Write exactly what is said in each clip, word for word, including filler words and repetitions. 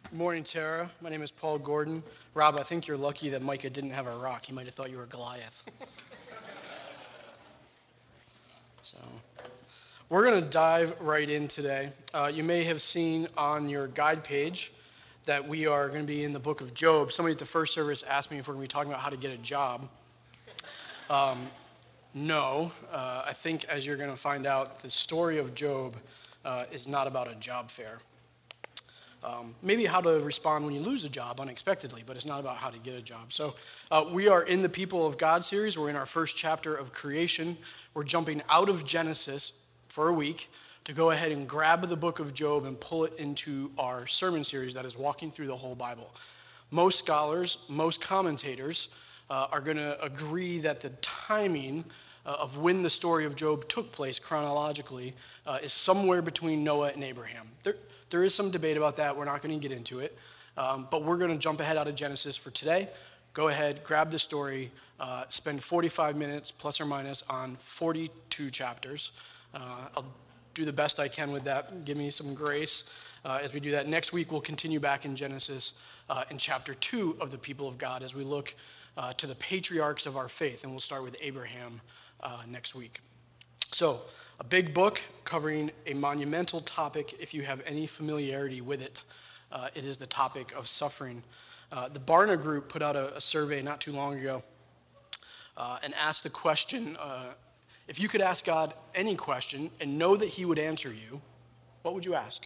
Good morning, Tara. My name is Paul Gordon. Rob, I think you're lucky that Micah didn't have a rock. He might have thought you were Goliath. So, we're going to dive right in today. Uh, you may have seen on your guide page that we are going to be in the book of Job. Somebody at the first service asked me if we're going to be talking about how to get a job. Um, no, uh, I think as you're going to find out, the story of Job uh, is not about a job fair. Um, maybe how to respond when you lose a job unexpectedly, but it's not about how to get a job. So uh, we are in the People of God series. We're in our first chapter of creation. We're jumping out of Genesis for a week to go ahead and grab the book of Job and pull it into our sermon series that is walking through the whole Bible. Most scholars, most commentators uh, are going to agree that the timing uh, of when the story of Job took place chronologically uh, is somewhere between Noah and Abraham. There, There is some debate about that. We're not going to get into it. Um, but we're going to jump ahead out of Genesis for today. Go ahead, grab the story, uh, spend forty-five minutes plus or minus on forty-two chapters. Uh, I'll do the best I can with that. Give me some grace uh, as we do that. Next week, we'll continue back in Genesis uh, in chapter two of the people of God as we look uh, to the patriarchs of our faith. And we'll start with Abraham uh, next week. So, a big book covering a monumental topic, if you have any familiarity with it. Uh, it is the topic of suffering. Uh, the Barna Group put out a, a survey not too long ago uh, and asked the question, uh, if you could ask God any question and know that he would answer you, what would you ask?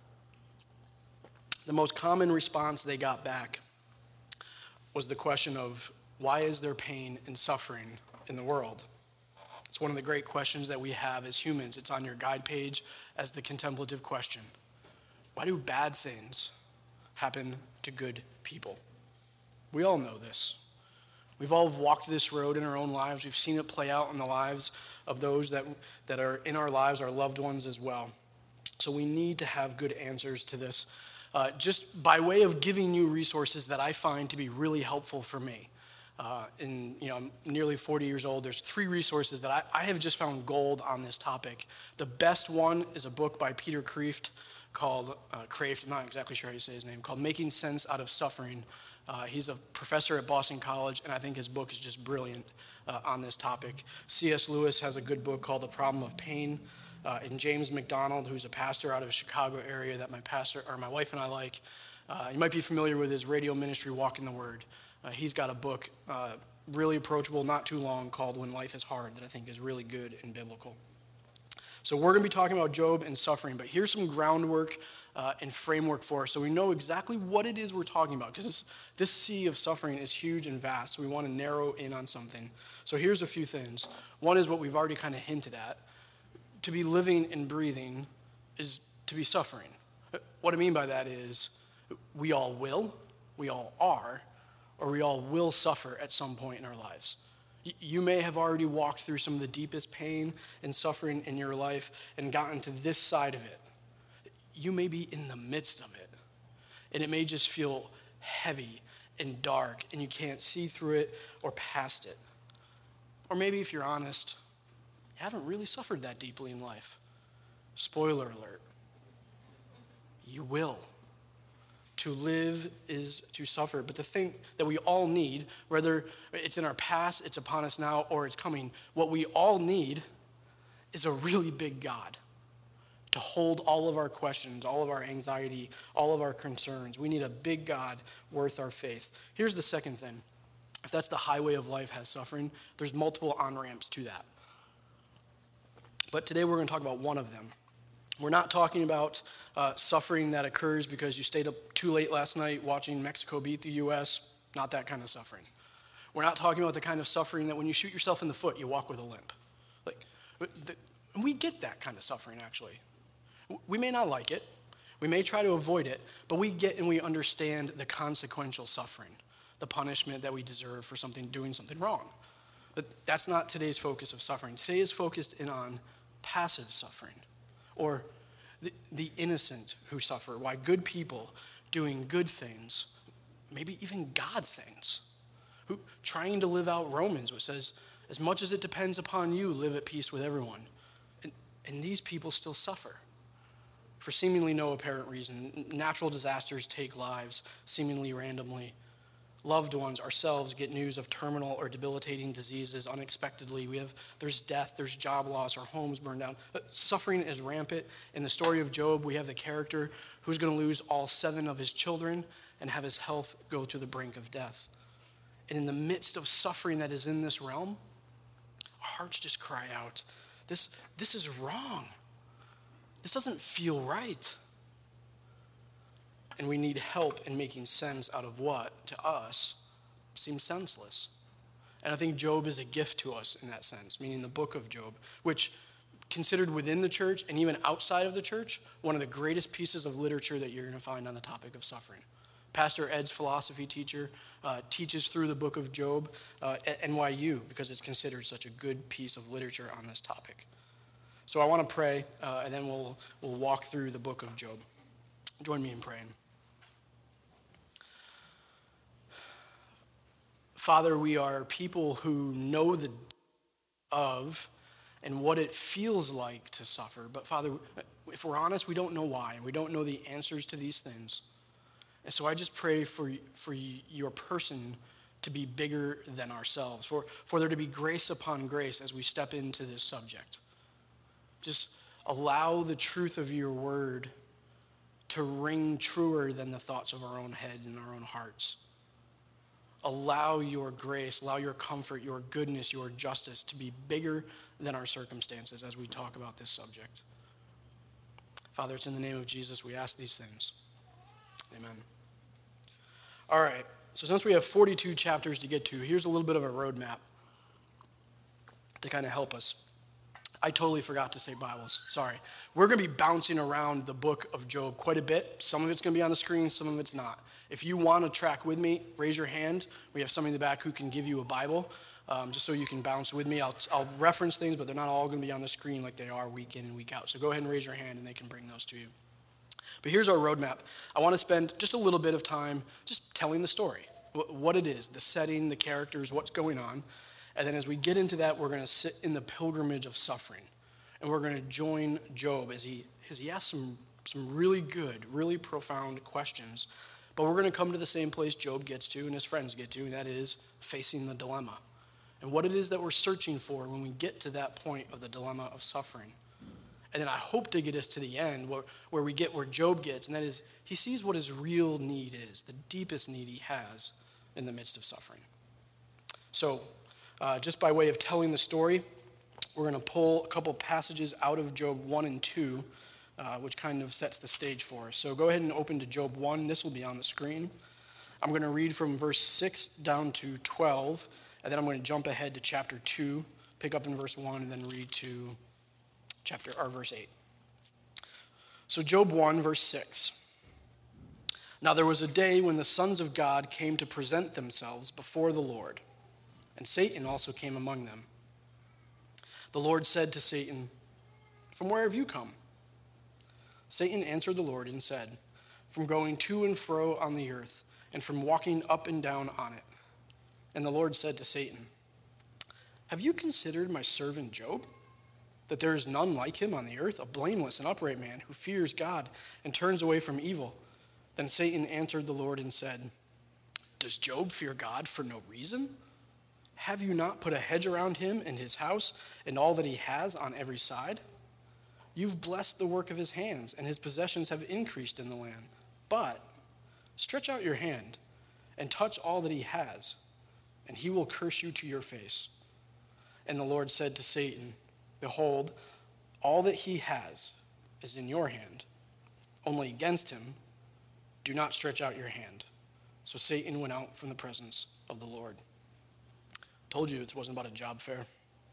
The most common response they got back was the question of, why is there pain and suffering in the world? It's one of the great questions that we have as humans. It's on your guide page as the contemplative question. Why do bad things happen to good people? We all know this. We've all walked this road in our own lives. We've seen it play out in the lives of those that, that are in our lives, our loved ones as well. So we need to have good answers to this. Uh, just by way of giving you resources that I find to be really helpful for me. Uh, in, you know, I'm nearly forty years old. There's three resources that I, I have just found gold on this topic. The best one is a book by Peter Kreeft called, uh, Kreeft, I'm not exactly sure how you say his name, called Making Sense Out of Suffering. Uh, he's a professor at Boston College, and I think his book is just brilliant uh, on this topic. C S Lewis has a good book called The Problem of Pain. Uh, and James McDonald, who's a pastor out of the Chicago area that my pastor, or my wife and I like. Uh, you might be familiar with his radio ministry, Walk in the Word. Uh, he's got a book, uh, really approachable, not too long, called When Life is Hard, that I think is really good and biblical. So we're going to be talking about Job and suffering, but here's some groundwork uh, and framework for us so we know exactly what it is we're talking about, because this, this sea of suffering is huge and vast, so we want to narrow in on something. So here's a few things. One is what we've already kind of hinted at. To be living and breathing is to be suffering. What I mean by that is we all will, we all are, or we all will suffer at some point in our lives. You may have already walked through some of the deepest pain and suffering in your life and gotten to this side of it. You may be in the midst of it, and it may just feel heavy and dark, and you can't see through it or past it. Or maybe if you're honest, you haven't really suffered that deeply in life. Spoiler alert. You will. To live is to suffer. But the thing that we all need, whether it's in our past, it's upon us now, or it's coming, what we all need is a really big God to hold all of our questions, all of our anxiety, all of our concerns. We need a big God worth our faith. Here's the second thing. If that's the highway of life has suffering, there's multiple on-ramps to that. But today we're going to talk about one of them. We're not talking about uh, suffering that occurs because you stayed up too late last night watching Mexico beat the U S. Not that kind of suffering. We're not talking about the kind of suffering that when you shoot yourself in the foot, you walk with a limp. Like, the, we get that kind of suffering, actually. We may not like it. We may try to avoid it, but we get and we understand the consequential suffering, the punishment that we deserve for something doing something wrong. But that's not today's focus of suffering. Today is focused in on passive suffering, or the, the innocent who suffer, why good people doing good things, maybe even God things, who trying to live out Romans, which says, as much as it depends upon you, live at peace with everyone. And, and these people still suffer. for seemingly no apparent reason. Natural disasters take lives seemingly randomly. Loved ones, ourselves, get news of terminal or debilitating diseases unexpectedly. We have, there's death, there's job loss, our homes burn down. Suffering is rampant. In the story of Job, we have the character who's going to lose all seven of his children and have his health go to the brink of death. And in the midst of suffering that is in this realm, our hearts just cry out, this, this is wrong. This doesn't feel right. And we need help in making sense out of what, to us, seems senseless. And I think Job is a gift to us in that sense, meaning the book of Job, which, considered within the church and even outside of the church, one of the greatest pieces of literature that you're going to find on the topic of suffering. Pastor Ed's philosophy teacher uh, teaches through the book of Job uh, at N Y U because it's considered such a good piece of literature on this topic. So I want to pray, uh, and then we'll we'll walk through the book of Job. Join me in praying. Father, we are people who know the of and what it feels like to suffer. But Father, if we're honest, we don't know why. We don't know the answers to these things. And so I just pray for, for your person to be bigger than ourselves, for, for there to be grace upon grace as we step into this subject. Just allow the truth of your word to ring truer than the thoughts of our own head and our own hearts. Allow your grace, allow your comfort, your goodness, your justice to be bigger than our circumstances as we talk about this subject. Father, it's in the name of Jesus we ask these things. Amen. All right, so since we have forty-two chapters to get to, here's a little bit of a roadmap to kind of help us. I totally forgot to say Bibles. Sorry. We're going to be bouncing around the book of Job quite a bit. Some of it's going to be on the screen, some of it's not. If you want to track with me, raise your hand. We have somebody in the back who can give you a Bible, um, just so you can bounce with me. I'll, I'll reference things, but they're not all going to be on the screen like they are week in and week out. So go ahead and raise your hand, and they can bring those to you. But here's our roadmap. I want to spend just a little bit of time just telling the story, what it is, the setting, the characters, what's going on. And then as we get into that, we're going to sit in the pilgrimage of suffering. And we're going to join Job as he, as he asks some, some really good, really profound questions. But we're going to come to the same place Job gets to and his friends get to, and that is facing the dilemma. And what it is that we're searching for when we get to that point of the dilemma of suffering. And then I hope to get us to the end where, where we get where Job gets, and that is he sees what his real need is, the deepest need he has in the midst of suffering. So uh, just by way of telling the story, we're going to pull a couple passages out of Job one and two, uh, which kind of sets the stage for us. So go ahead and open to Job one. This will be on the screen. I'm going to read from verse six down to twelve, and then I'm going to jump ahead to chapter two, pick up in verse one, and then read to chapter or verse eight. So Job one, verse six. Now there was a day when the sons of God came to present themselves before the Lord, and Satan also came among them. The Lord said to Satan, "From where have you come?" Satan answered the Lord and said, "From going to and fro on the earth, and from walking up and down on it." And the Lord said to Satan, "Have you considered my servant Job, that there is none like him on the earth, a blameless and upright man who fears God and turns away from evil?" Then Satan answered the Lord and said, "Does Job fear God for no reason? Have you not put a hedge around him and his house and all that he has on every side? You've blessed the work of his hands, and his possessions have increased in the land. But stretch out your hand and touch all that he has, and he will curse you to your face." And the Lord said to Satan, "Behold, all that he has is in your hand. Only against him do not stretch out your hand." So Satan went out from the presence of the Lord. Told you it wasn't about a job fair.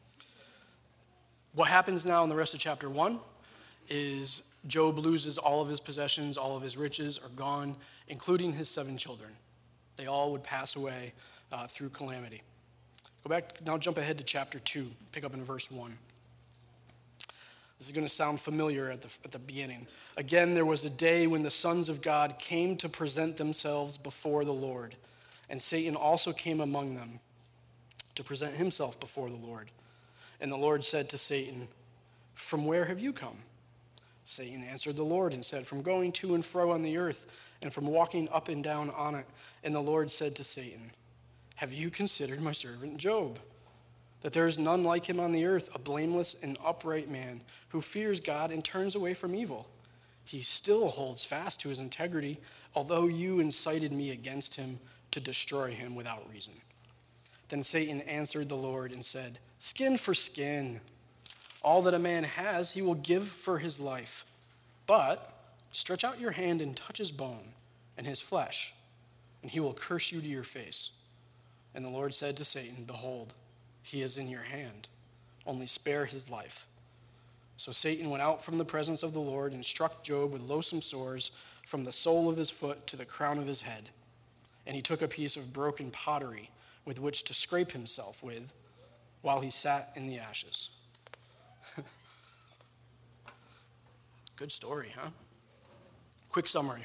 What happens now in the rest of chapter one is Job loses all of his possessions, all of his riches are gone, including his seven children. They all would pass away uh, through calamity. Go back, now jump ahead to chapter two, pick up in verse one. This is going to sound familiar at the, at the beginning. Again, there was a day when the sons of God came to present themselves before the Lord, and Satan also came among them to present himself before the Lord. And the Lord said to Satan, "From where have you come?" Satan answered the Lord and said, from going to and fro on the earth and from walking up and down on it. And the Lord said to Satan, have you considered my servant Job? That there is none like him on the earth, a blameless and upright man who fears God and turns away from evil. He still holds fast to his integrity, although you incited me against him to destroy him without reason. Then Satan answered the Lord and said, skin for skin. All that a man has, he will give for his life. But stretch out your hand and touch his bone and his flesh, and he will curse you to your face. And the Lord said to Satan, behold, he is in your hand. Only spare his life. So Satan went out from the presence of the Lord and struck Job with loathsome sores from the sole of his foot to the crown of his head. And he took a piece of broken pottery with which to scrape himself with while he sat in the ashes. Good story, huh? Quick summary.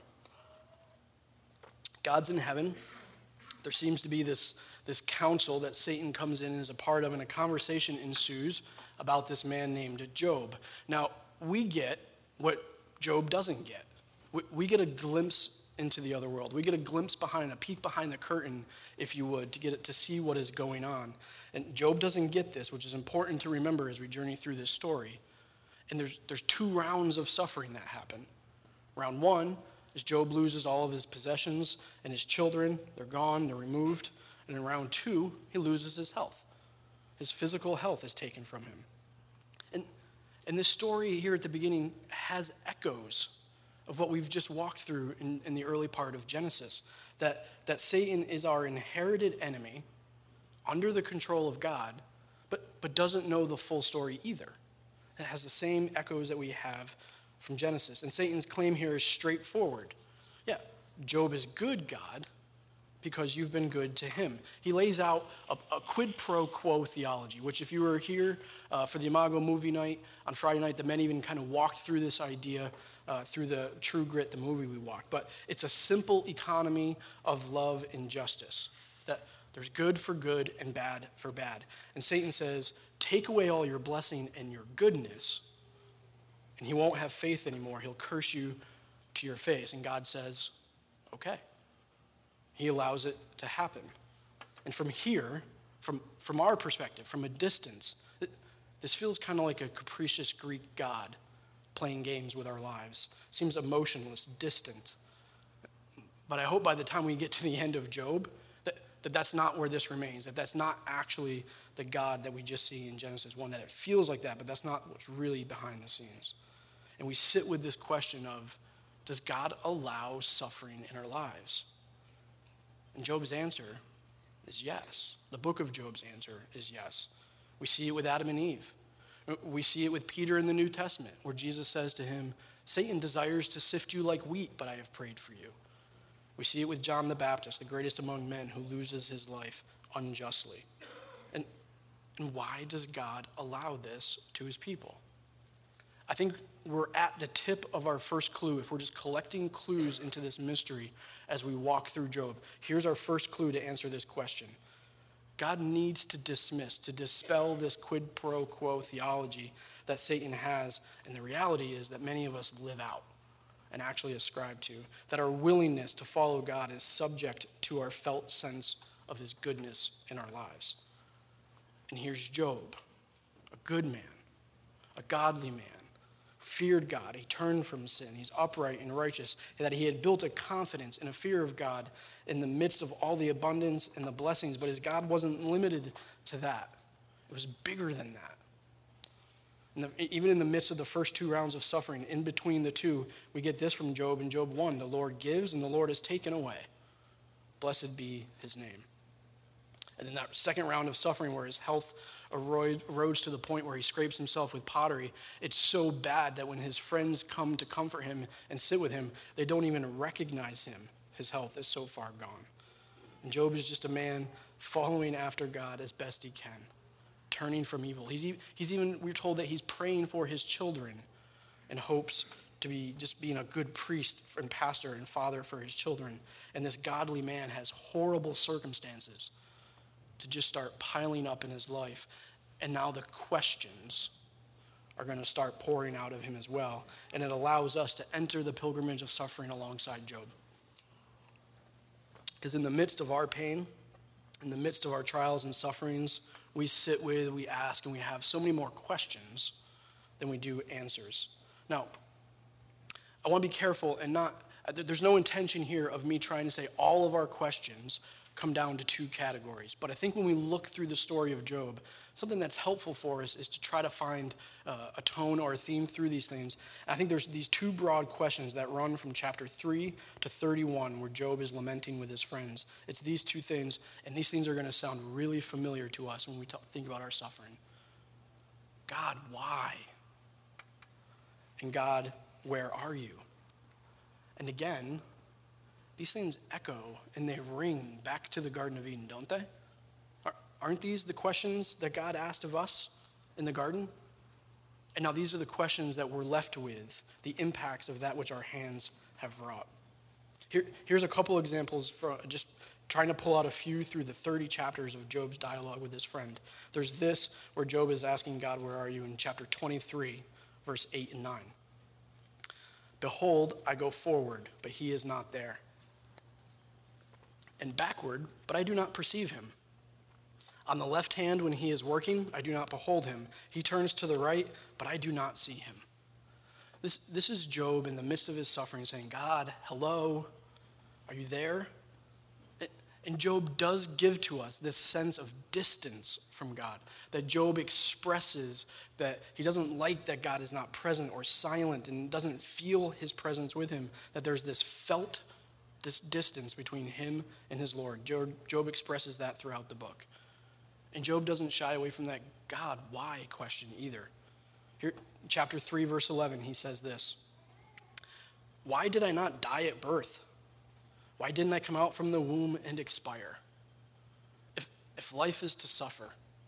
God's in heaven. There seems to be this, this council that Satan comes in and is a part of, and a conversation ensues about this man named Job. Now, we get what Job doesn't get. We, we get a glimpse into the other world. We get a glimpse behind, a peek behind the curtain, if you would, to get it, to see what is going on. And Job doesn't get this, which is important to remember as we journey through this story. And there's, there's two rounds of suffering that happen. Round one is Job loses all of his possessions and his children. They're gone, they're removed. And in round two, he loses his health. His physical health is taken from him. And, and this story here at the beginning has echoes of what we've just walked through in, in the early part of Genesis. That, that Satan is our inherited enemy under the control of God, but, but doesn't know the full story either. It has the same echoes that we have from Genesis. And Satan's claim here is straightforward. Yeah, Job is good, God, because you've been good to him. He lays out a, a quid pro quo theology, which if you were here uh, for the Imago movie night on Friday night, the men even kind of walked through this idea uh, through the True Grit, the movie we walked. But it's a simple economy of love and justice. That there's good for good and bad for bad. And Satan says, take away all your blessing and your goodness, and he won't have faith anymore. He'll curse you to your face. And God says, okay. He allows it to happen. And from here, from, from our perspective, from a distance, it, this feels kind of like a capricious Greek god playing games with our lives. Seems emotionless, distant. But I hope by the time we get to the end of Job, that, that that's not where this remains, that that's not actually the God that we just see in Genesis one, that it feels like that, but that's not what's really behind the scenes. And we sit with this question of, does God allow suffering in our lives? And Job's answer is yes. The book of Job's answer is yes. We see it with Adam and Eve. We see it with Peter in the New Testament, where Jesus says to him, Satan desires to sift you like wheat, but I have prayed for you. We see it with John the Baptist, the greatest among men, who loses his life unjustly. And, and why does God allow this to his people? I think we're at the tip of our first clue. If we're just collecting clues into this mystery as we walk through Job, here's our first clue to answer this question. God needs to dismiss, to dispel this quid pro quo theology that Satan has, and the reality is that many of us live out and actually ascribe to, that our willingness to follow God is subject to our felt sense of his goodness in our lives. And here's Job, a good man, a godly man, feared God. He turned from sin. He's upright and righteous, that he had built a confidence and a fear of God in the midst of all the abundance and the blessings. But his God wasn't limited to that. It was bigger than that. And the, even in the midst of the first two rounds of suffering, in between the two, we get this from Job in Job one. The Lord gives and the Lord is taken away. Blessed be his name. And then that second round of suffering where his health erodes to the point where he scrapes himself with pottery, it's so bad that when his friends come to comfort him and sit with him, they don't even recognize him. His health is so far gone. And Job is just a man following after God as best he can, turning from evil. He's, he's even, we're told that he's praying for his children in hopes to be just being a good priest and pastor and father for his children. And this godly man has horrible circumstances to just start piling up in his life. And now the questions are going to start pouring out of him as well. And it allows us to enter the pilgrimage of suffering alongside Job. Because in the midst of our pain, in the midst of our trials and sufferings, we sit with, we ask, and we have so many more questions than we do answers. Now, I want to be careful and not, there's no intention here of me trying to say all of our questions come down to two categories. But I think when we look through the story of Job, something that's helpful for us is to try to find uh, a tone or a theme through these things. And I think there's these two broad questions that run from chapter three to thirty-one, where Job is lamenting with his friends. It's these two things, and these things are going to sound really familiar to us when we talk, think about our suffering. God, why? And God, where are you? And again, these things echo and they ring back to the Garden of Eden, don't they? Aren't these the questions that God asked of us in the garden? And now these are the questions that we're left with, the impacts of that which our hands have wrought. Here, here's a couple examples for just trying to pull out a few through the thirty chapters of Job's dialogue with his friend. There's this where Job is asking God, where are you, in chapter twenty-three, verse eight and nine. Behold, I go forward, but he is not there. And backward, but I do not perceive him. On the left hand, when he is working, I do not behold him. He turns to the right, but I do not see him. This, this is Job in the midst of his suffering saying, God, hello, are you there? And Job does give to us this sense of distance from God, that Job expresses that he doesn't like that God is not present or silent and doesn't feel his presence with him, that there's this felt this distance between him and his Lord. Job, Job expresses that throughout the book. And Job doesn't shy away from that God, why question either. Here, chapter three, verse eleven, he says this, why did I not die at birth? Why didn't I come out from the womb and expire? If, if life is to suffer,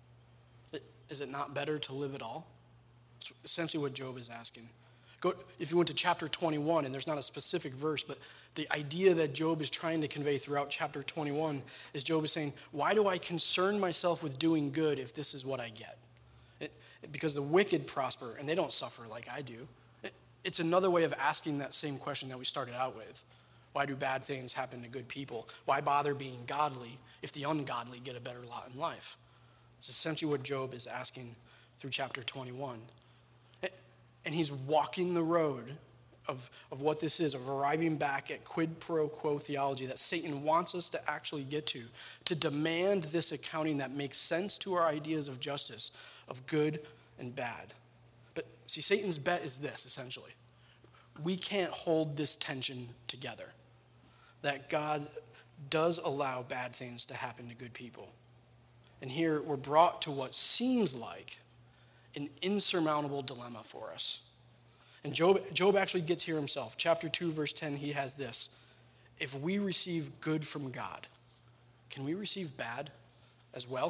is it not better to live at all? That's essentially what Job is asking. Go, if you went to chapter twenty-one, and there's not a specific verse, but the idea that Job is trying to convey throughout chapter twenty-one is Job is saying, why do I concern myself with doing good if this is what I get? It, because the wicked prosper, and they don't suffer like I do. It, it's another way of asking that same question that we started out with. Why do bad things happen to good people? Why bother being godly if the ungodly get a better lot in life? It's essentially what Job is asking through chapter twenty-one. And he's walking the road of, of what this is, of arriving back at quid pro quo theology that Satan wants us to actually get to, to demand this accounting that makes sense to our ideas of justice, of good and bad. But see, Satan's bet is this, essentially. We can't hold this tension together, that God does allow bad things to happen to good people. And here we're brought to what seems like an insurmountable dilemma for us. And Job, Job actually gets here himself. Chapter two, verse ten, he has this. If we receive good from God, can we receive bad as well?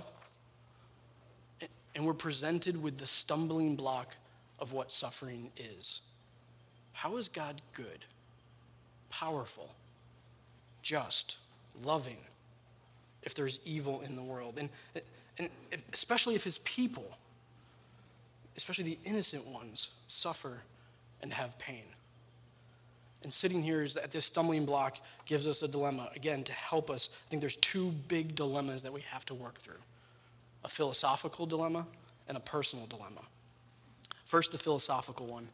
And we're presented with the stumbling block of what suffering is. How is God good, powerful, just, loving, if there's evil in the world? And, and especially if his people, especially the innocent ones, suffer and have pain. And sitting here is at this stumbling block gives us a dilemma, again, to help us. I think there's two big dilemmas that we have to work through. A philosophical dilemma and a personal dilemma. First, the philosophical one.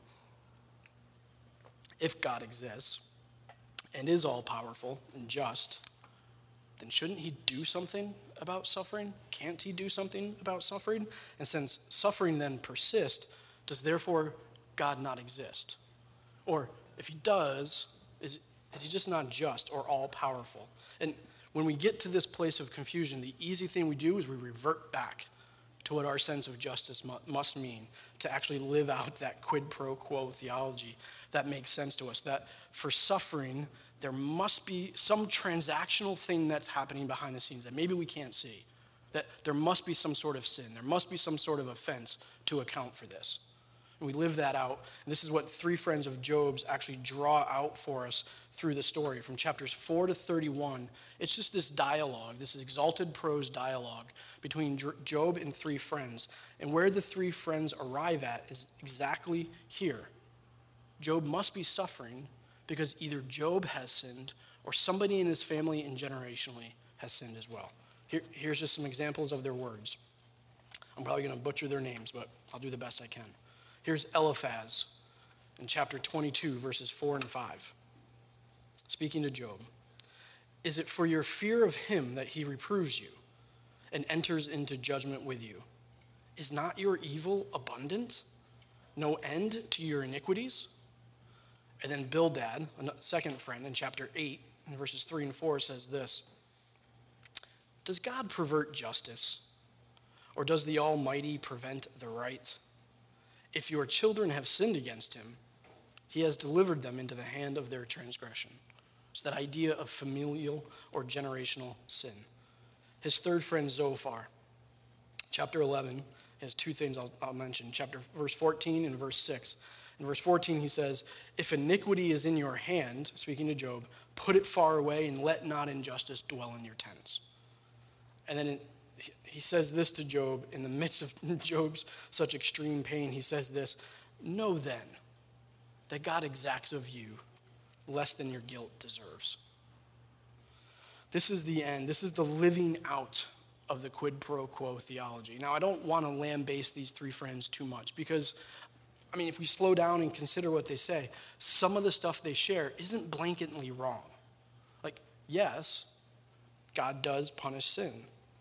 If God exists and is all-powerful and just, then shouldn't he do something about suffering? Can't he do something about suffering? And since suffering then persists, does therefore God not exist? Or if he does, is, is he just not just or all-powerful? And when we get to this place of confusion, the easy thing we do is we revert back to what our sense of justice mu- must mean, to actually live out that quid pro quo theology that makes sense to us, that for suffering, there must be some transactional thing that's happening behind the scenes that maybe we can't see, that there must be some sort of sin, there must be some sort of offense to account for this. And we live that out. And this is what three friends of Job's actually draw out for us through the story. From chapters four to thirty-one, it's just this dialogue, this exalted prose dialogue between Job and three friends. And where the three friends arrive at is exactly here. Job must be suffering because either Job has sinned or somebody in his family and generationally has sinned as well. Here, here's just some examples of their words. I'm probably going to butcher their names, but I'll do the best I can. Here's Eliphaz in chapter twenty-two, verses four and five. Speaking to Job, is it for your fear of him that he reproves you and enters into judgment with you? Is not your evil abundant? No end to your iniquities? And then Bildad, a second friend, in chapter eight, in verses three and four, says this: does God pervert justice, or does the Almighty prevent the right? If your children have sinned against him, he has delivered them into the hand of their transgression. It's that idea of familial or generational sin. His third friend, Zophar, chapter eleven, has two things I'll, I'll mention. Chapter verse fourteen and verse six. In verse fourteen, he says, if iniquity is in your hand, speaking to Job, put it far away and let not injustice dwell in your tents. And then it, he says this to Job in the midst of Job's such extreme pain. He says this: know then that God exacts of you less than your guilt deserves. This is the end. This is the living out of the quid pro quo theology. Now, I don't want to lambaste these three friends too much because, I mean, if we slow down and consider what they say, some of the stuff they share isn't blanketly wrong. Like, yes, God does punish sin.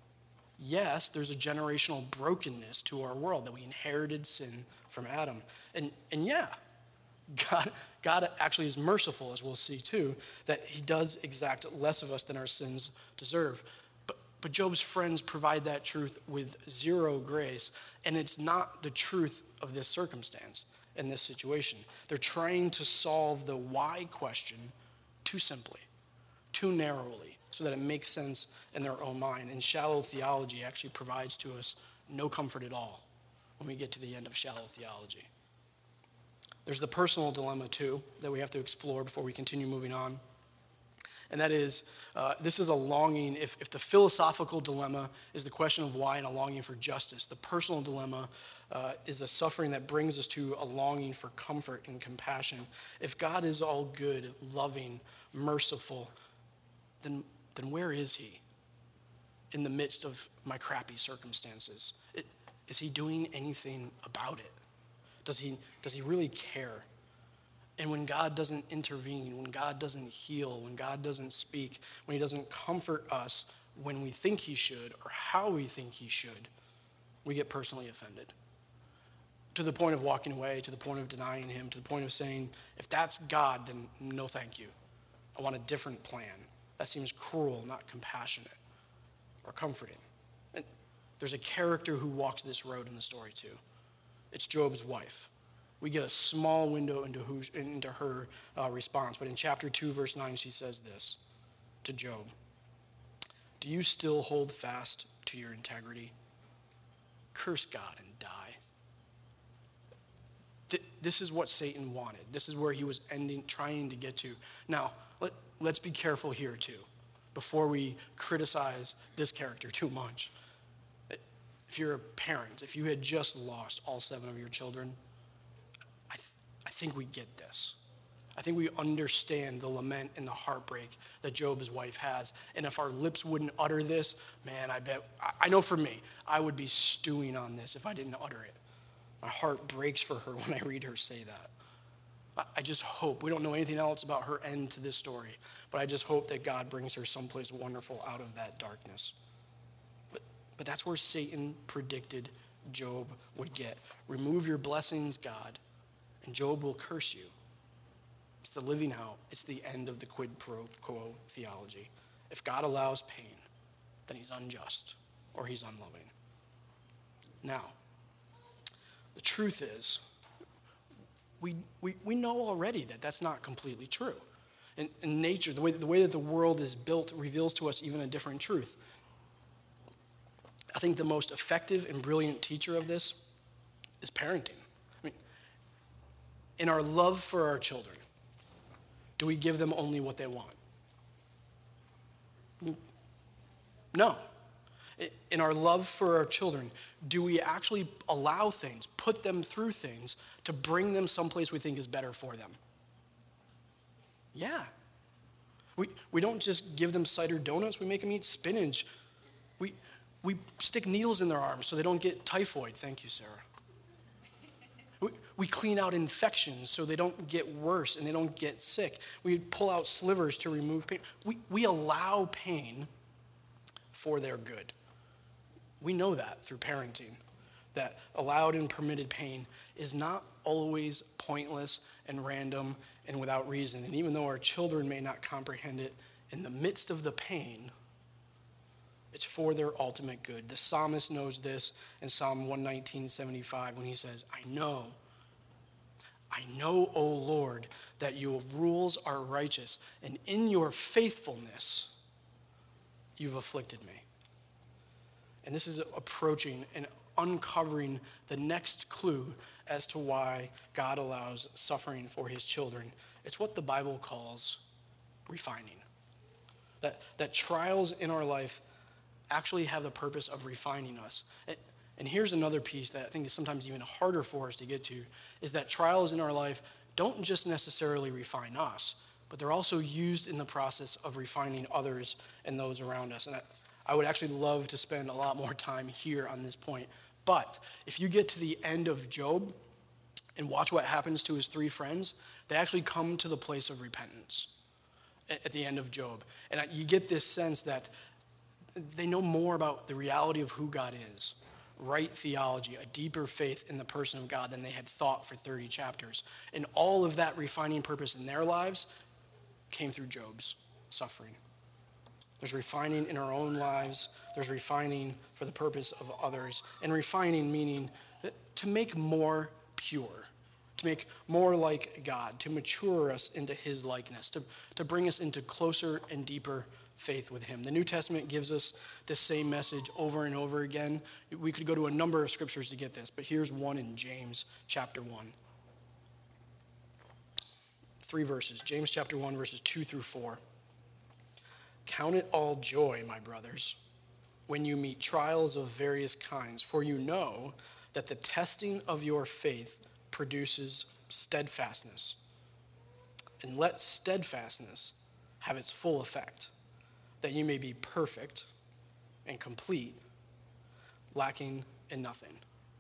Yes, there's a generational brokenness to our world, that we inherited sin from Adam. And, and yeah, God, God actually is merciful, as we'll see too, that he does exact less of us than our sins deserve. But, but Job's friends provide that truth with zero grace, and it's not the truth of this circumstance in this situation. They're trying to solve the why question too simply, too narrowly, so that it makes sense in their own mind. And shallow theology actually provides to us no comfort at all when we get to the end of shallow theology. There's the personal dilemma, too, that we have to explore before we continue moving on. And that is, uh, this is a longing. If, if the philosophical dilemma is the question of why and a longing for justice, the personal dilemma uh, is a suffering that brings us to a longing for comfort and compassion. If God is all good, loving, merciful, then then where is he in the midst of my crappy circumstances? It, is he doing anything about it? Does he, does he really care? And when God doesn't intervene, when God doesn't heal, when God doesn't speak, when he doesn't comfort us when we think he should or how we think he should, we get personally offended. To the point of walking away, to the point of denying him, to the point of saying, if that's God, then no thank you. I want a different plan. That seems cruel, not compassionate or comforting. And there's a character who walks this road in the story too. It's Job's wife. We get a small window into, who, into her uh, response, but in chapter two, verse nine, she says this to Job: do you still hold fast to your integrity? Curse God and die. Th- this is what Satan wanted. This is where he was ending, trying to get to. Now, let, let's be careful here too, before we criticize this character too much. If you're a parent, if you had just lost all seven of your children, I, th- I think we get this. I think we understand the lament and the heartbreak that Job's wife has. And if our lips wouldn't utter this, man, I bet, I, I know for me, I would be stewing on this if I didn't utter it. My heart breaks for her when I read her say that. I just hope, we don't know anything else about her end to this story, but I just hope that God brings her someplace wonderful out of that darkness. But, but that's where Satan predicted Job would get. Remove your blessings, God, and Job will curse you. It's the living out. It's the end of the quid pro quo theology. If God allows pain, then he's unjust or he's unloving. Now, the truth is, We, we, we know already that that's not completely true. In, in nature, the way, the way that the world is built reveals to us even a different truth. I think the most effective and brilliant teacher of this is parenting. I mean, In our love for our children, do we give them only what they want? No. In our love for our children, do we actually allow things, put them through things to bring them someplace we think is better for them? Yeah. We, we don't just give them cider donuts, we make them eat spinach. We, we stick needles in their arms so they don't get typhoid. Thank you, Sarah. We, we clean out infections so they don't get worse and they don't get sick. We pull out slivers to remove pain. We, we allow pain for their good. We know that through parenting, that allowed and permitted pain is not always pointless and random and without reason. And even though our children may not comprehend it, in the midst of the pain, it's for their ultimate good. The psalmist knows this in Psalm one nineteen, seventy-five when he says, I know, I know, O Lord, that your rules are righteous, and in your faithfulness, you've afflicted me. And this is approaching and uncovering the next clue as to why God allows suffering for his children. It's what the Bible calls refining. That, that trials in our life actually have the purpose of refining us. And, and here's another piece that I think is sometimes even harder for us to get to, is that trials in our life don't just necessarily refine us, but they're also used in the process of refining others and those around us. And I, I would actually love to spend a lot more time here on this point. But if you get to the end of Job and watch what happens to his three friends, they actually come to the place of repentance at the end of Job. And you get this sense that they know more about the reality of who God is, right theology, a deeper faith in the person of God than they had thought for thirty chapters. And all of that refining purpose in their lives came through Job's suffering. There's refining in our own lives. There's refining for the purpose of others. And refining meaning to make more pure, to make more like God, to mature us into his likeness, to, to bring us into closer and deeper faith with him. The New Testament gives us the same message over and over again. We could go to a number of scriptures to get this, but here's one in James chapter one. Three verses. James chapter one, verses two through four. Count it all joy, my brothers, when you meet trials of various kinds, for you know that the testing of your faith produces steadfastness. And let steadfastness have its full effect, that you may be perfect and complete, lacking in nothing.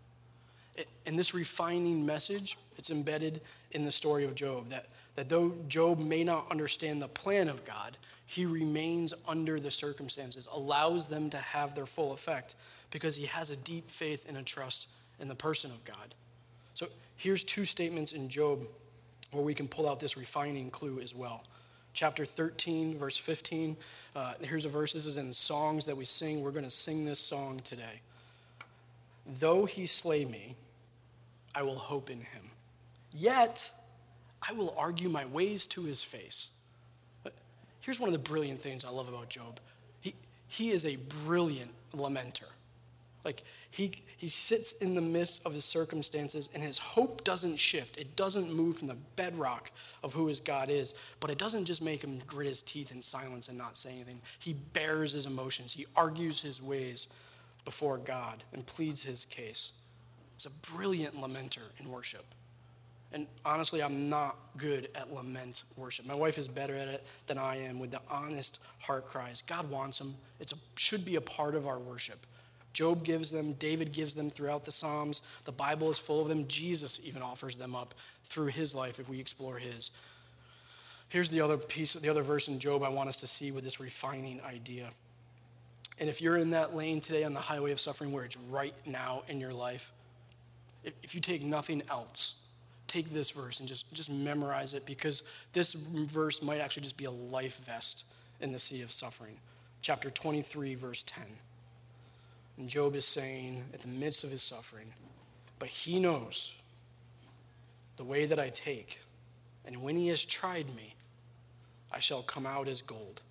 In this refining message, it's embedded in the story of Job, that, that though Job may not understand the plan of God, he remains under the circumstances, allows them to have their full effect because he has a deep faith and a trust in the person of God. So here's two statements in Job where we can pull out this refining clue as well. Chapter thirteen, verse fifteen. Uh, here's a verse. This is in songs that we sing. We're going to sing this song today. Though he slay me, I will hope in him. Yet I will argue my ways to his face. Here's one of the brilliant things I love about Job. He, he is a brilliant lamenter. Like, he, he sits in the midst of his circumstances, and his hope doesn't shift. It doesn't move from the bedrock of who his God is, but it doesn't just make him grit his teeth in silence and not say anything. He bears his emotions. He argues his ways before God and pleads his case. He's a brilliant lamenter in worship. And honestly, I'm not good at lament worship. My wife is better at it than I am with the honest heart cries. God wants them. It should be a part of our worship. Job gives them. David gives them throughout the Psalms. The Bible is full of them. Jesus even offers them up through his life if we explore his. Here's the other piece, the other verse in Job I want us to see with this refining idea. And if you're in that lane today on the highway of suffering where it's right now in your life, if you take nothing else, take this verse and just, just memorize it, because this verse might actually just be a life vest in the sea of suffering. Chapter twenty-three, verse ten. And Job is saying at the midst of his suffering, but he knows the way that I take, and when he has tried me, I shall come out as gold.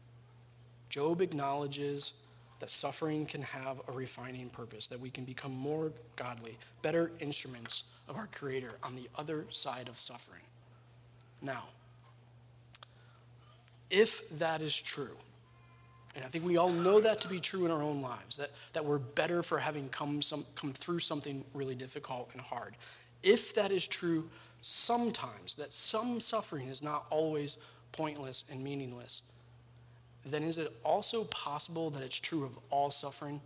Job acknowledges that suffering can have a refining purpose, that we can become more godly, better instruments of our Creator on the other side of suffering. Now, if that is true, and I think we all know that to be true in our own lives, that, that we're better for having come, some, come through something really difficult and hard. If that is true sometimes, that some suffering is not always pointless and meaningless, then is it also possible that it's true of all suffering?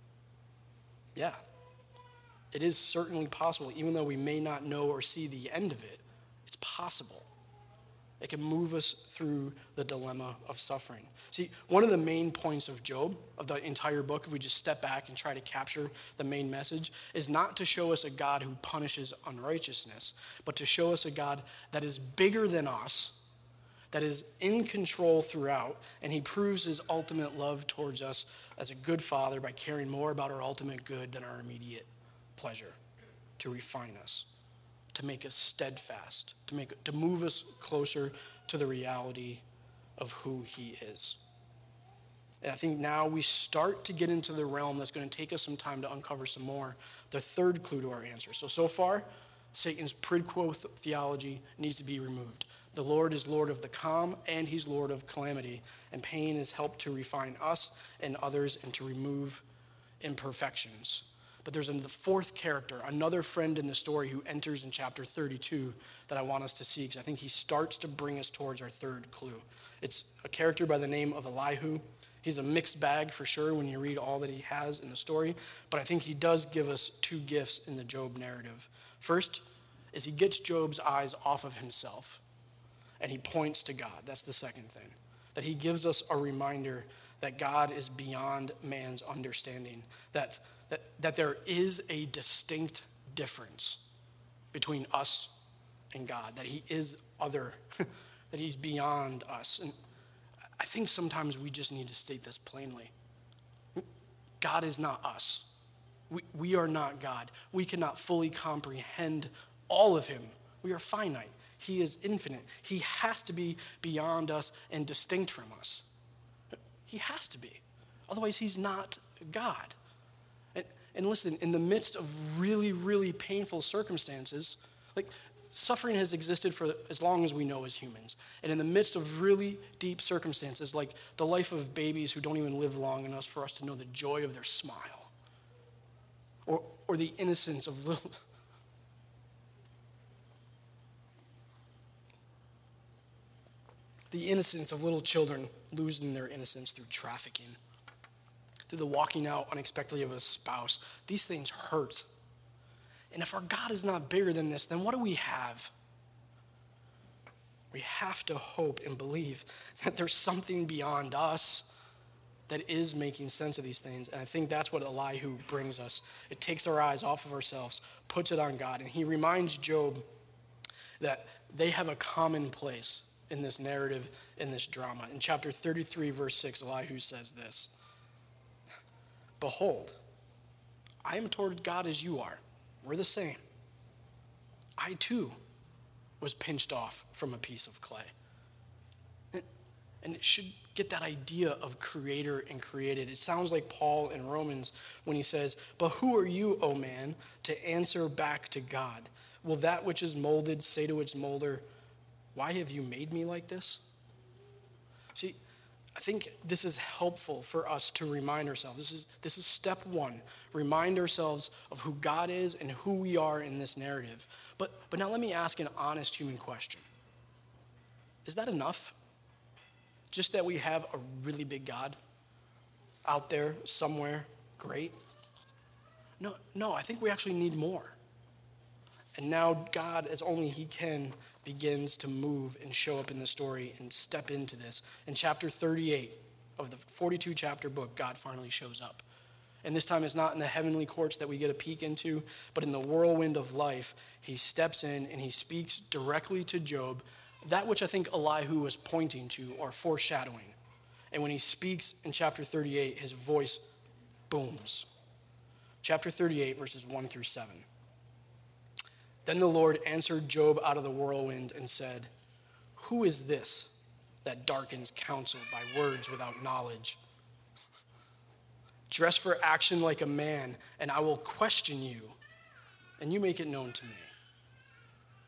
Yeah. It is certainly possible, even though we may not know or see the end of it, it's possible. It can move us through the dilemma of suffering. See, one of the main points of Job, of the entire book, if we just step back and try to capture the main message, is not to show us a God who punishes unrighteousness, but to show us a God that is bigger than us, that is in control throughout, and he proves his ultimate love towards us as a good father by caring more about our ultimate good than our immediate pleasure, to refine us, to make us steadfast, to make to move us closer to the reality of who he is. And I think now we start to get into the realm that's going to take us some time to uncover some more, the third clue to our answer. So, so far, Satan's quid quo theology needs to be removed. The Lord is Lord of the calm, and he's Lord of calamity, and pain has helped to refine us and others and to remove imperfections. But there's the fourth character, another friend in the story who enters in chapter thirty-two that I want us to see, because I think he starts to bring us towards our third clue. It's a character by the name of Elihu. He's a mixed bag for sure when you read all that he has in the story, but I think he does give us two gifts in the Job narrative. First is he gets Job's eyes off of himself, and he points to God. That's the second thing, that he gives us a reminder that God is beyond man's understanding, that That, that there is a distinct difference between us and God, that he is other, that he's beyond us. And I think sometimes we just need to state this plainly. God is not us. We, we are not God. We cannot fully comprehend all of him. We are finite. He is infinite. He has to be beyond us and distinct from us. He has to be. Otherwise, he's not God. And listen, in the midst of really, really painful circumstances, like suffering has existed for as long as we know as humans. And in the midst of really deep circumstances, like the life of babies who don't even live long enough for us to know the joy of their smile, or, or the innocence of little... the innocence of little children losing their innocence through trafficking, through the walking out unexpectedly of a spouse. These things hurt. And if our God is not bigger than this, then what do we have? We have to hope and believe that there's something beyond us that is making sense of these things. And I think that's what Elihu brings us. It takes our eyes off of ourselves, puts it on God. And he reminds Job that they have a common place in this narrative, in this drama. In chapter thirty-three, verse six, Elihu says this: "Behold, I am toward God as you are. We're the same. I too was pinched off from a piece of clay." And it should get that idea of creator and created. It sounds like Paul in Romans when he says, "But who are you, O man, to answer back to God? Will that which is molded say to its molder, 'Why have you made me like this?'" See, I think this is helpful for us to remind ourselves. This is, this is step one. Remind ourselves of who God is and who we are in this narrative. But, but now let me ask an honest human question. Is that enough? Just that we have a really big God out there somewhere, great? No, no, I think we actually need more. And now God, as only he can, begins to move and show up in the story and step into this. In chapter thirty-eight of the forty-two chapter book, God finally shows up. And this time it's not in the heavenly courts that we get a peek into, but in the whirlwind of life, he steps in and he speaks directly to Job, that which I think Elihu was pointing to or foreshadowing. And when he speaks in chapter thirty-eight, his voice booms. Chapter thirty-eight, verses one through seven. "Then the Lord answered Job out of the whirlwind and said, 'Who is this that darkens counsel by words without knowledge? Dress for action like a man, and I will question you, and you make it known to me.'"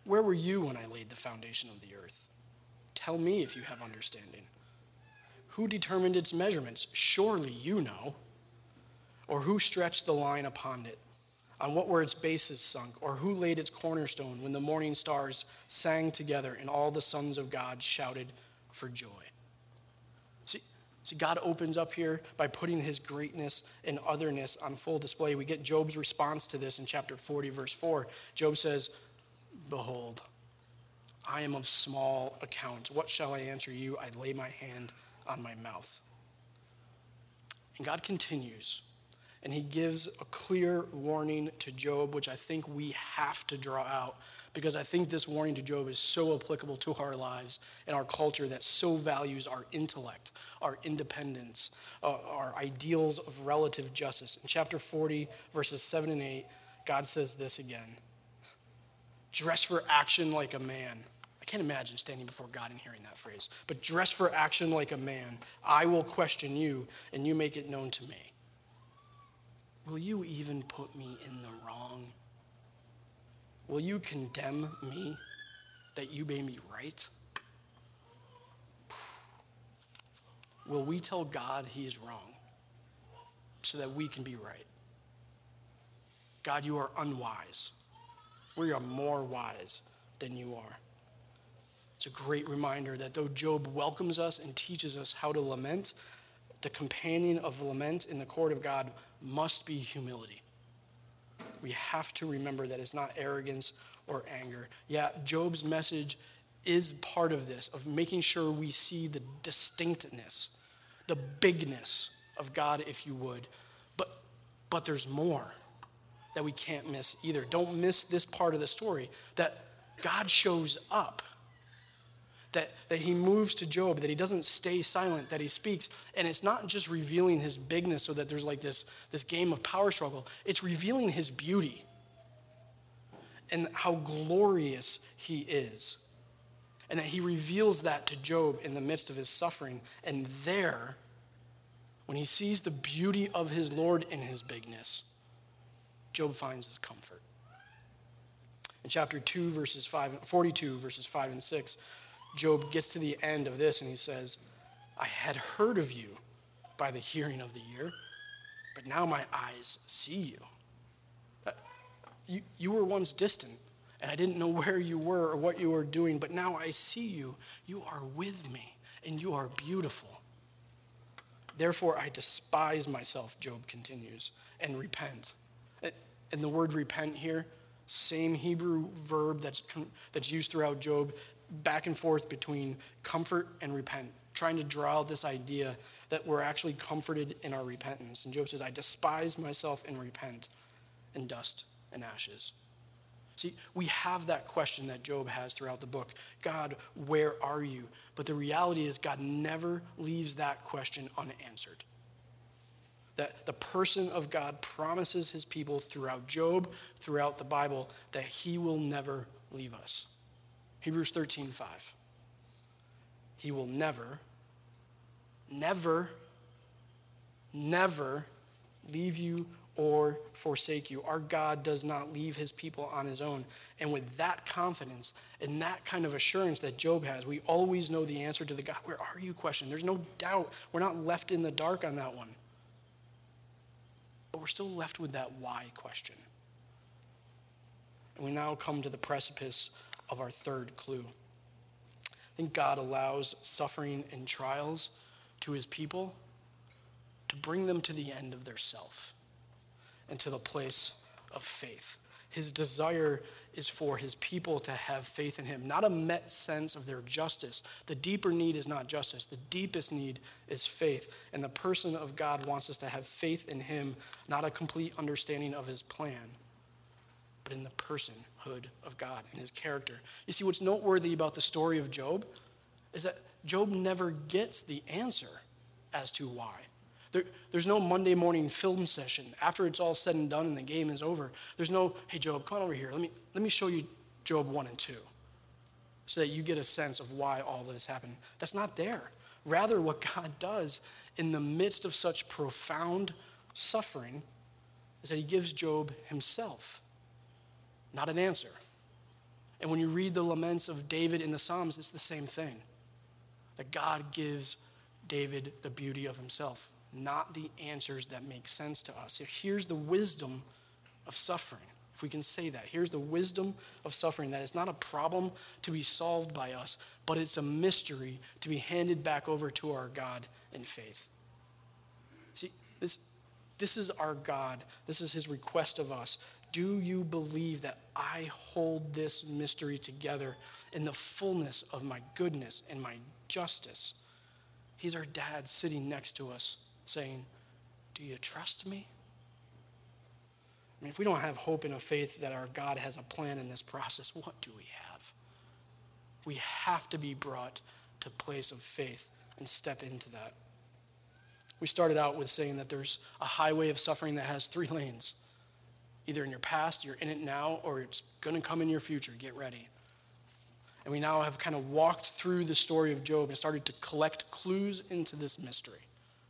Where were you when I laid the foundation of the earth? Tell me if you have understanding. Who determined its measurements? Surely you know. Or who stretched the line upon it? On what were its bases sunk? Or who laid its cornerstone when the morning stars sang together and all the sons of God shouted for joy? See, see, God opens up here by putting his greatness and otherness on full display. We get Job's response to this in chapter forty, verse four. Job says, behold, I am of small account. What shall I answer you? I lay my hand on my mouth. And God continues. And he gives a clear warning to Job, which I think we have to draw out, because I think this warning to Job is so applicable to our lives and our culture that so values our intellect, our independence, uh, our ideals of relative justice. In chapter forty, verses seven and eight, God says this again. Dress for action like a man. I can't imagine standing before God and hearing that phrase. But dress for action like a man. I will question you, and you make it known to me. Will you even put me in the wrong? Will you condemn me that you made me right? Will we tell God he is wrong so that we can be right? God, you are unwise. We are more wise than you are. It's a great reminder that though Job welcomes us and teaches us how to lament, the companion of lament in the court of God must be humility. We have to remember that it's not arrogance or anger. Yeah, Job's message is part of this, of making sure we see the distinctness, the bigness of God, if you would. But, but there's more that we can't miss either. Don't miss this part of the story, that God shows up. That, that he moves to Job, that he doesn't stay silent, that he speaks. And it's not just revealing his bigness so that there's like this, this game of power struggle. It's revealing his beauty and how glorious he is. And that he reveals that to Job in the midst of his suffering. And there, when he sees the beauty of his Lord in his bigness, Job finds his comfort. In chapter two, verses five, forty-two, verses five and six, Job gets to the end of this and he says, I had heard of you by the hearing of the ear, but now my eyes see you. You, you were once distant, and I didn't know where you were or what you were doing, but now I see you. You are with me, and you are beautiful. Therefore I despise myself, Job continues, and repent. And the word repent here, same Hebrew verb that's, that's used throughout Job, back and forth between comfort and repent, trying to draw out this idea that we're actually comforted in our repentance. And Job says, I despise myself and repent in dust and ashes. See, we have that question that Job has throughout the book. God, where are you? But the reality is God never leaves that question unanswered. That the person of God promises his people throughout Job, throughout the Bible, that he will never leave us. Hebrews thirteen five. He will never, never, never leave you or forsake you. Our God does not leave his people on his own. And with that confidence and that kind of assurance that Job has, we always know the answer to the God, where are you question. There's no doubt. We're not left in the dark on that one. But we're still left with that why question. And we now come to the precipice of our third clue. I think God allows suffering and trials to his people to bring them to the end of their self and to the place of faith. His desire is for his people to have faith in him, not a met sense of their justice. The deeper need is not justice. The deepest need is faith. And the person of God wants us to have faith in him, not a complete understanding of his plan, but in the personhood of God and his character. You see, what's noteworthy about the story of Job is that Job never gets the answer as to why. There, there's no Monday morning film session after it's all said and done and the game is over. There's no, hey, Job, come on over here. Let me, let me show you Job one and two so that you get a sense of why all this happened. That's not there. Rather, what God does in the midst of such profound suffering is that he gives Job himself, not an answer. And when you read the laments of David in the Psalms, it's the same thing. That God gives David the beauty of himself, not the answers that make sense to us. So here's the wisdom of suffering, if we can say that. Here's the wisdom of suffering, that it's not a problem to be solved by us, but it's a mystery to be handed back over to our God in faith. See, this, this is our God. This is his request of us. Do you believe that I hold this mystery together in the fullness of my goodness and my justice? He's our dad sitting next to us saying, do you trust me? I mean, if we don't have hope and a faith that our God has a plan in this process, what do we have? We have to be brought to a place of faith and step into that. We started out with saying that there's a highway of suffering that has three lanes. Either in your past, you're in it now, or it's going to come in your future. Get ready. And we now have kind of walked through the story of Job and started to collect clues into this mystery.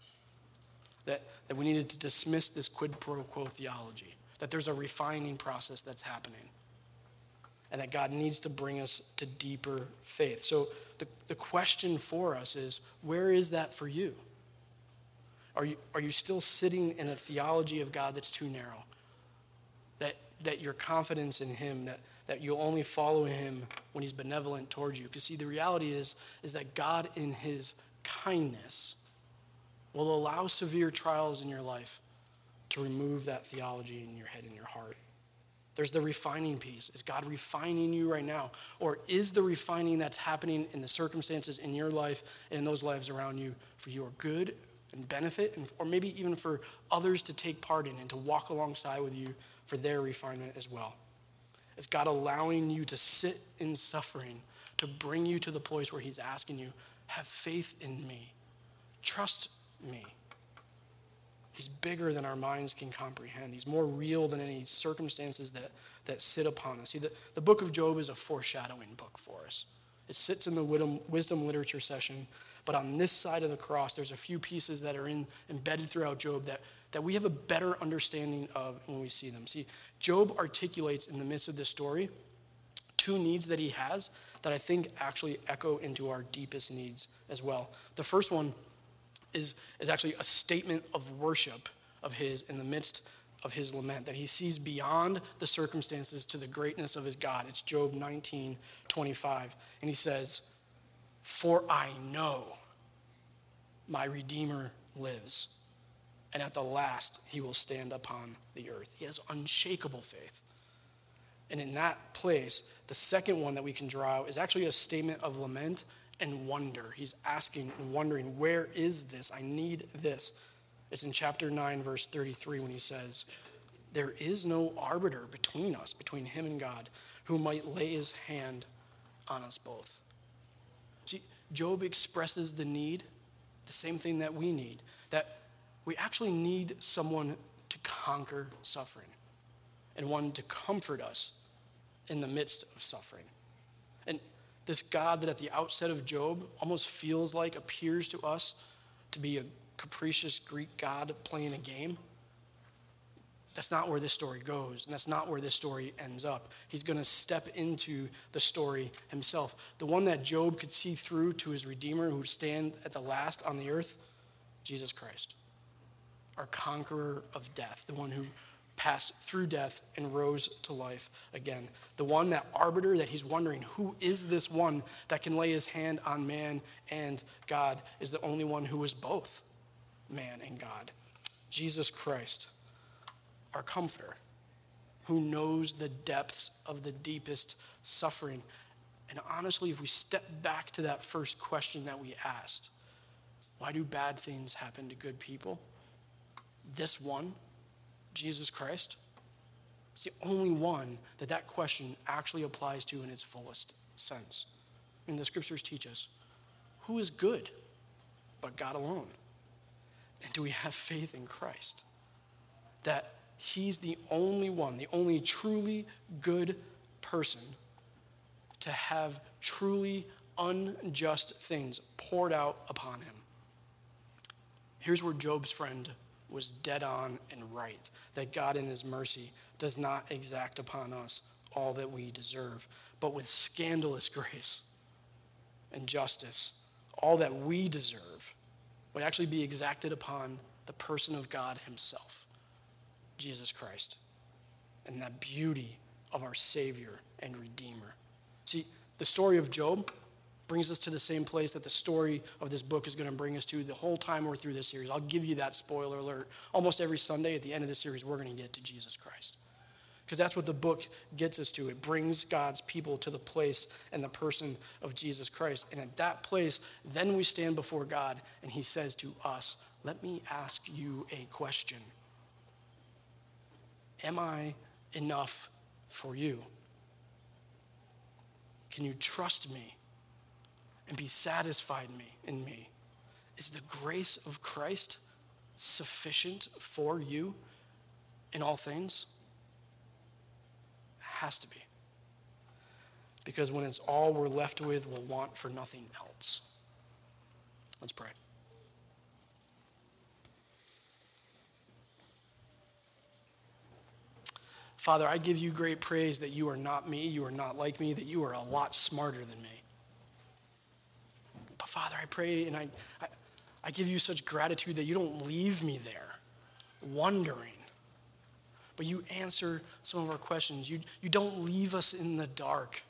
That, that we needed to dismiss this quid pro quo theology. That there's a refining process that's happening. And that God needs to bring us to deeper faith. So the, the question for us is, where is that for you? Are you, are you still sitting in a theology of God that's too narrow? That, that your confidence in him, that, that you'll only follow him when he's benevolent towards you. Because see, the reality is, is that God in his kindness will allow severe trials in your life to remove that theology in your head and your heart. There's the refining piece. Is God refining you right now? Or is the refining that's happening in the circumstances in your life and in those lives around you for your good and benefit, and, or maybe even for others to take part in and to walk alongside with you for their refinement as well? Is God allowing you to sit in suffering to bring you to the place where he's asking you, have faith in me, trust me? He's bigger than our minds can comprehend. He's more real than any circumstances that, that sit upon us. See, the, the book of Job is a foreshadowing book for us. It sits in the wisdom, wisdom literature session, but on this side of the cross, there's a few pieces that are in, embedded throughout Job that, that we have a better understanding of when we see them. See, Job articulates in the midst of this story two needs that he has that I think actually echo into our deepest needs as well. The first one is, is actually a statement of worship of his in the midst of his lament, that he sees beyond the circumstances to the greatness of his God. It's Job nineteen twenty-five. And he says, for I know my Redeemer lives, and at the last he will stand upon the earth. He has unshakable faith. And in that place, the second one that we can draw out is actually a statement of lament and wonder. He's asking and wondering, where is this? I need this. It's in chapter nine, verse thirty-three, when he says, there is no arbiter between us, between him and God, who might lay his hand on us both. See, Job expresses the need, the same thing that we need, that we actually need someone to conquer suffering and one to comfort us in the midst of suffering. And this God that at the outset of Job almost feels like, appears to us to be a capricious Greek God playing a game, that's not where this story goes, and that's not where this story ends up. He's going to step into the story himself. The one that Job could see through to his Redeemer, who would stand at the last on the earth, Jesus Christ, our conqueror of death, the one who passed through death and rose to life again. The one, that arbiter that he's wondering, who is this one that can lay his hand on man and God, is the only one who is both man and God. Jesus Christ, our comforter, who knows the depths of the deepest suffering. And honestly, if we step back to that first question that we asked, why do bad things happen to good people? This one, Jesus Christ, is the only one that that question actually applies to in its fullest sense. I mean, the scriptures teach us, who is good but God alone? And do we have faith in Christ? That he's the only one, the only truly good person to have truly unjust things poured out upon him. Here's where Job's friend was dead on and right, that God in his mercy does not exact upon us all that we deserve, but with scandalous grace and justice, all that we deserve would actually be exacted upon the person of God himself, Jesus Christ, and that beauty of our Savior and Redeemer. See, the story of Job brings us to the same place that the story of this book is going to bring us to the whole time we're through this series. I'll give you that spoiler alert. Almost every Sunday at the end of the series, we're going to get to Jesus Christ. Because that's what the book gets us to. It brings God's people to the place and the person of Jesus Christ. And at that place, then we stand before God and he says to us, let me ask you a question. Am I enough for you? Can you trust me and be satisfied me in me? Is the grace of Christ sufficient for you in all things? It has to be. Because when it's all we're left with, we'll want for nothing else. Let's pray. Father, I give you great praise that you are not me, you are not like me, that you are a lot smarter than me. But Father, I pray and I, I, I give you such gratitude that you don't leave me there wondering, but you answer some of our questions. You, you don't leave us in the dark.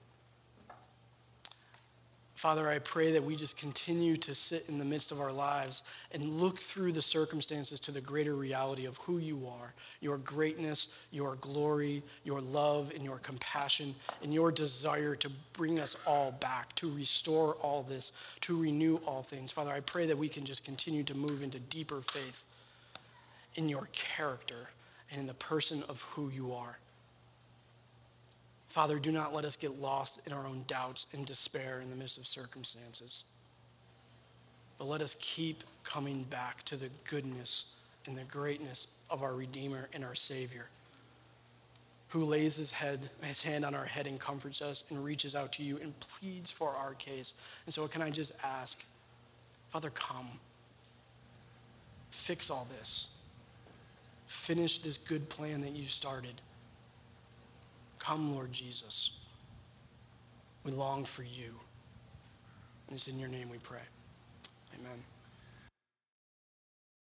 Father, I pray that we just continue to sit in the midst of our lives and look through the circumstances to the greater reality of who you are, your greatness, your glory, your love, and your compassion, and your desire to bring us all back, to restore all this, to renew all things. Father, I pray that we can just continue to move into deeper faith in your character and in the person of who you are. Father, do not let us get lost in our own doubts and despair in the midst of circumstances. But let us keep coming back to the goodness and the greatness of our Redeemer and our Savior, who lays his head, his hand on our head and comforts us and reaches out to you and pleads for our case. And so can I just ask, Father, come. Fix all this. Finish this good plan that you started. Come, Lord Jesus. We long for you. And it's in your name we pray. Amen.